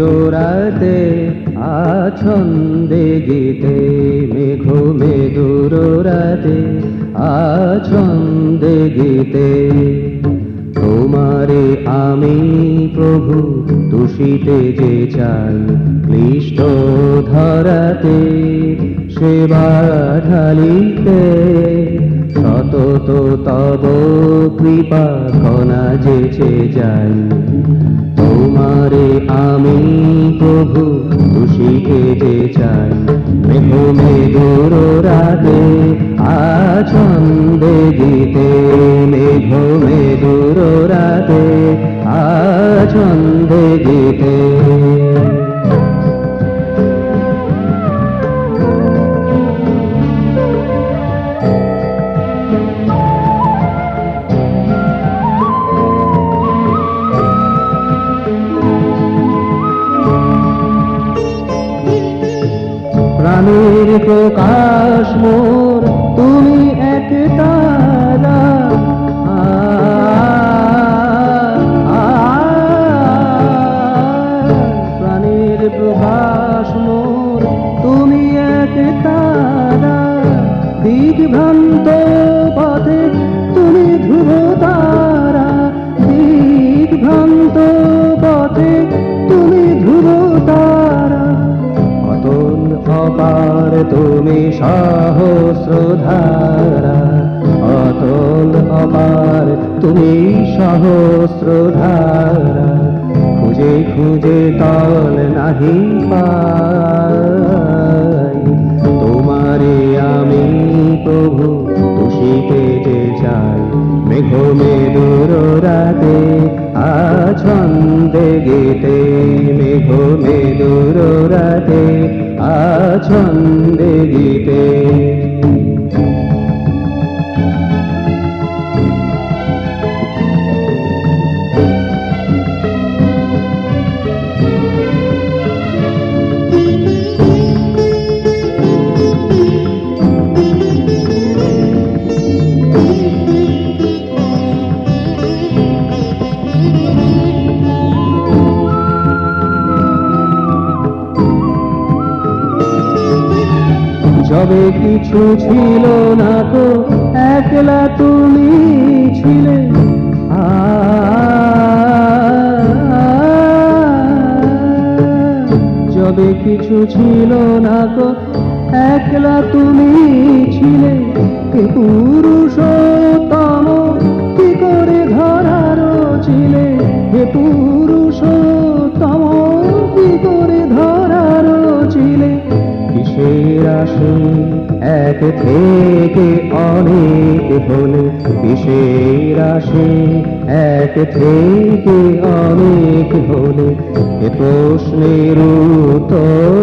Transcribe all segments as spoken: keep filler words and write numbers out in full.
রাতে আছন্দে গীতে, মেঘ মেদুর রাতে আছন্দে গীতে। তোমারে আমি প্রভু তুষিতে যে চাই, ক্লিষ্ট ধরাতে সেবা ঢালিতে। সতত তব কৃপা কণা যেচে যাই, তোমারে আমি প্রভু তুষিতে যে চাই। মেঘ মেদুর রাতে আছন্দে গীতে, মেঘ মেদুর রাতে আছন্দে গীতে। প্রাণের প্রকাশ মোর তুমি এক তারা, প্রাণের প্রকাশ মোর তুমি এক তারা। দিগভ্রান্ত পথে তুমি ধ্রুব তারা, দিগভ্রান্ত পথে তুমি ধ্রুব তারা। অতল অপার তুমি সহস্রধারা, অতল অপার তুমি সহস্রধারা। খুঁজে খুঁজে তল নাহি পাই, তোমারে আমি প্রভু তুষিতে যে চাই। মেঘ মেদুর রাতে আছন্দে গীতে, মেঘ মেদুর রাতে আছন্দে গীতে। যবে কিছু ছিল না তো একলা তুমি ছিলে, যবে কিছু ছিল না তো একলা তুমি ছিলে। কে পুরুষোত্তম কি করে ধরার ছিলে, হে পুরুষোত্তম কি করে ধরার ছিলে। কিসের আসে এক থেকে অনেক হলে, কিসের আসে এক থেকে অনেক হলে। এ প্রশ্নের উত্তর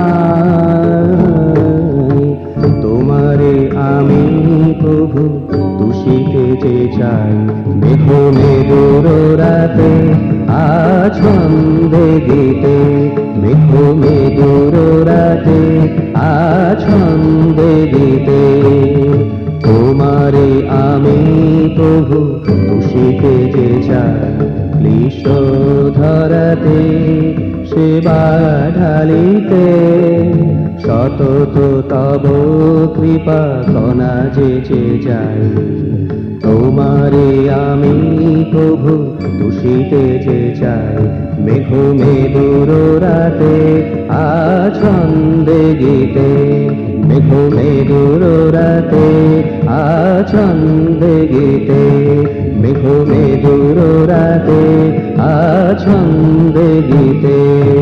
নাই, তোমারে আমি প্রভু তুষিতে যে চাই। মেঘ মেদুর রাতে আছন্দে গীতে, মেঘ মেদুর রাতে আছন্দে গীতে। তোমারে আমি প্রভু তুষিতে যে চাই, ক্লিষ্ট ধরাতে সেবা ঢালিতে। সতত তব কৃপা কণা যেচে যাই, তোমারে আমি প্রভু তুষিতে যে চাই। মেঘ মেদুর রাতে আছন্দে গীতে, মেঘ মেদুর রাতে আছন্দে গীতে, মেঘ মেদুর রাতে আছন্দে গীতে।